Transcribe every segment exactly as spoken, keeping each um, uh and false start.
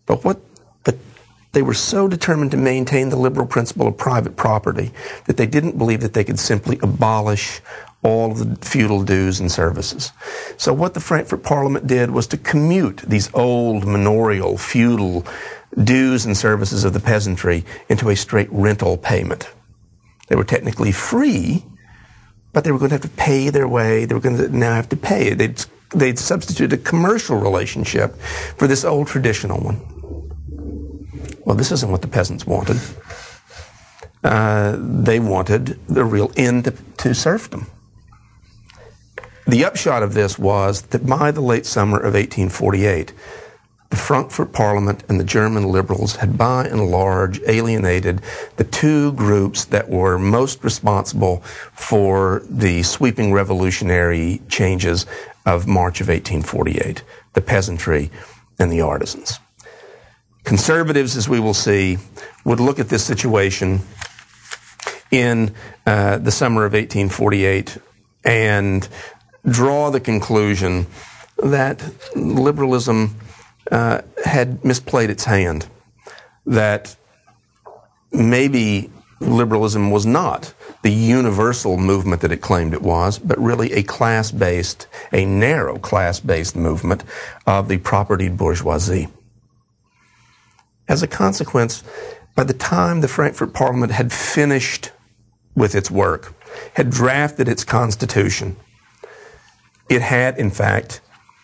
But what, but they were so determined to maintain the liberal principle of private property that they didn't believe that they could simply abolish all of the feudal dues and services. So what the Frankfurt Parliament did was to commute these old manorial feudal dues and services of the peasantry into a straight rental payment. They were technically free, but they were going to have to pay their way. They were going to now have to pay. They'd, they'd substitute a commercial relationship for this old traditional one. Well, this isn't what the peasants wanted. Uh, they wanted the real end to, to serfdom. The upshot of this was that by the late summer of eighteen forty-eight, the Frankfurt Parliament and the German liberals had by and large alienated the two groups that were most responsible for the sweeping revolutionary changes of March of eighteen forty-eight, the peasantry and the artisans. Conservatives, as we will see, would look at this situation in uh, the summer of eighteen forty-eight and draw the conclusion that liberalism uh, had misplayed its hand, that maybe liberalism was not the universal movement that it claimed it was, but really a class-based, a narrow class-based movement of the propertied bourgeoisie. As a consequence, by the time the Frankfurt Parliament had finished with its work, had drafted its constitution, it had, in fact,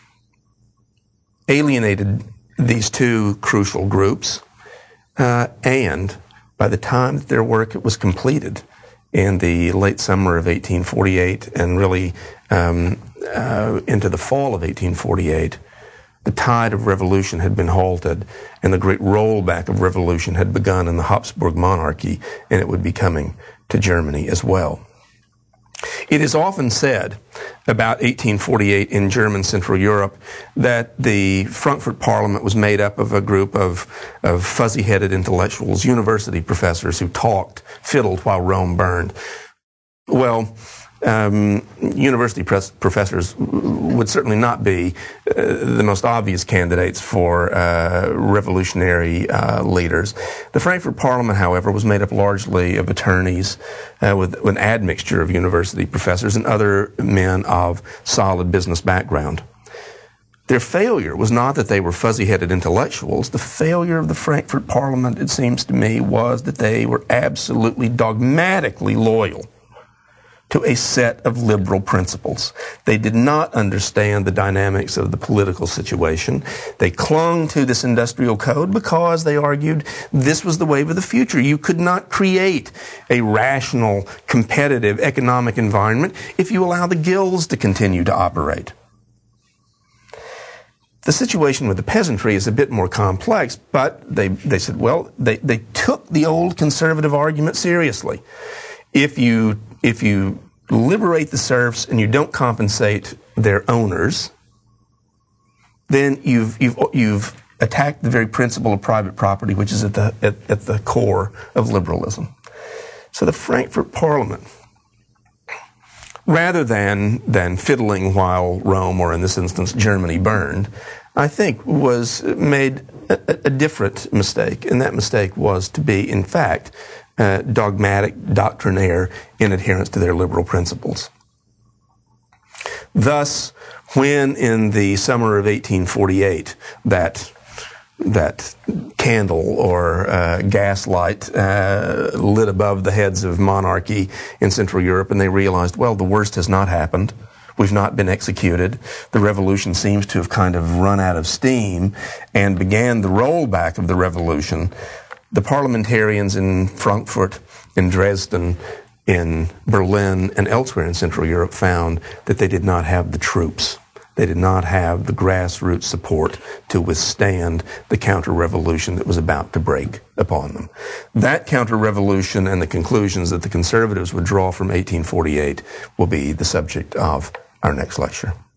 alienated these two crucial groups, uh, and by the time that their work was completed in the late summer of eighteen forty-eight and really um, uh, into the fall of eighteen forty-eight, the tide of revolution had been halted, and the great rollback of revolution had begun in the Habsburg monarchy, and it would be coming to Germany as well. It is often said about eighteen forty-eight in German Central Europe that the Frankfurt Parliament was made up of a group of, of fuzzy-headed intellectuals, university professors who talked, fiddled while Rome burned. Well, Um, university pres- professors would certainly not be uh, the most obvious candidates for uh, revolutionary uh, leaders. The Frankfurt Parliament, however, was made up largely of attorneys uh, with, with an admixture of university professors and other men of solid business background. Their failure was not that they were fuzzy-headed intellectuals. The failure of the Frankfurt Parliament, it seems to me, was that they were absolutely dogmatically loyal to a set of liberal principles. They did not understand the dynamics of the political situation. They clung to this industrial code because they argued this was the wave of the future. You could not create a rational, competitive economic environment if you allow the guilds to continue to operate. The situation with the peasantry is a bit more complex, but they, they said, well, they, they took the old conservative argument seriously. If you, if you liberate the serfs and you don't compensate their owners, then you've, you've, you've attacked the very principle of private property, which is at the, at, at the core of liberalism. So the Frankfurt Parliament, rather than, than fiddling while Rome, or in this instance Germany, burned, I think was made a, a different mistake, and that mistake was to be, in fact, Uh, dogmatic, doctrinaire in adherence to their liberal principles. Thus, when in the summer of eighteen forty-eight that that candle or uh, gaslight uh, lit above the heads of monarchy in Central Europe, and they realized, well, the worst has not happened. We've not been executed. The revolution seems to have kind of run out of steam, and began the rollback of the revolution. The parliamentarians in Frankfurt, in Dresden, in Berlin, and elsewhere in Central Europe found that they did not have the troops. They did not have the grassroots support to withstand the counter-revolution that was about to break upon them. That counter-revolution and the conclusions that the conservatives would draw from eighteen forty-eight will be the subject of our next lecture.